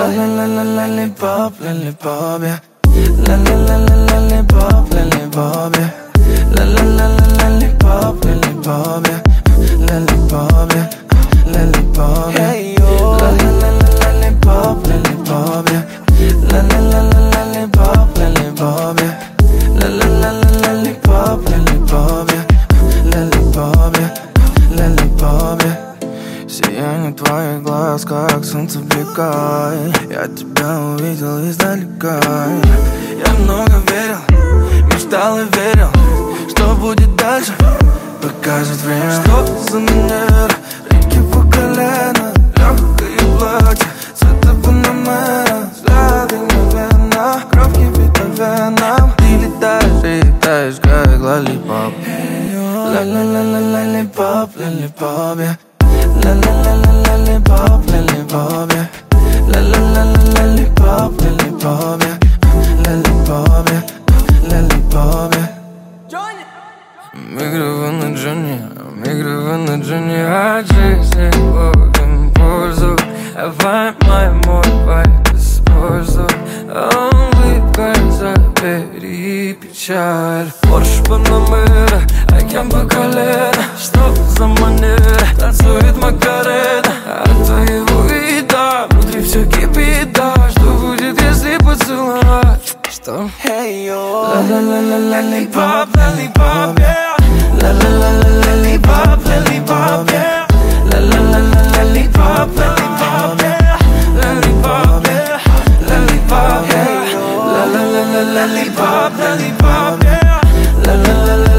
Lollipop, lollipop, yeah. Lollipop, lollipop, yeah. Lollipop, lollipop, yeah. Lollipop, yeah. Lollipop, yeah. Hey yo. Lollipop, lollipop, yeah. Lollipop, lollipop, yeah. Lollipop, lollipop, yeah. Lollipop, yeah. Lollipop, yeah. Сияние твоих глаз, как солнце в бега. Я тебя увидел издалека. Я много верил, мечтал и верил, что будет дальше, покажет время. Что за манера, реки по колено, легкое платье, цвета панамера, взгляды мгновенно, кровь кипит по венам. Ты летаешь и летаешь, как лоллипоп. Lollipop, lollipop, yeah. Lollipop, lollipop, yeah. Lollipop, lollipop, yeah. Lollipop, yeah. Lollipop, yeah. Микрофон на Джонни, от жизни ловим пользу. Давай мой вайб используй. Улыбка, забери печаль. Порш Панамера, океан по колено. Что за манера, танцует Макарена. От твоего вида внутри все кипит, да. Что будет, если поцеловать? Что? Hey yo. Lollipop, lollipop, yeah. Lollipop, lollipop, yeah. Lollipop, lollipop, yeah. Lollipop, yeah. Lollipop, yeah. Lollipop, lollipop, yeah.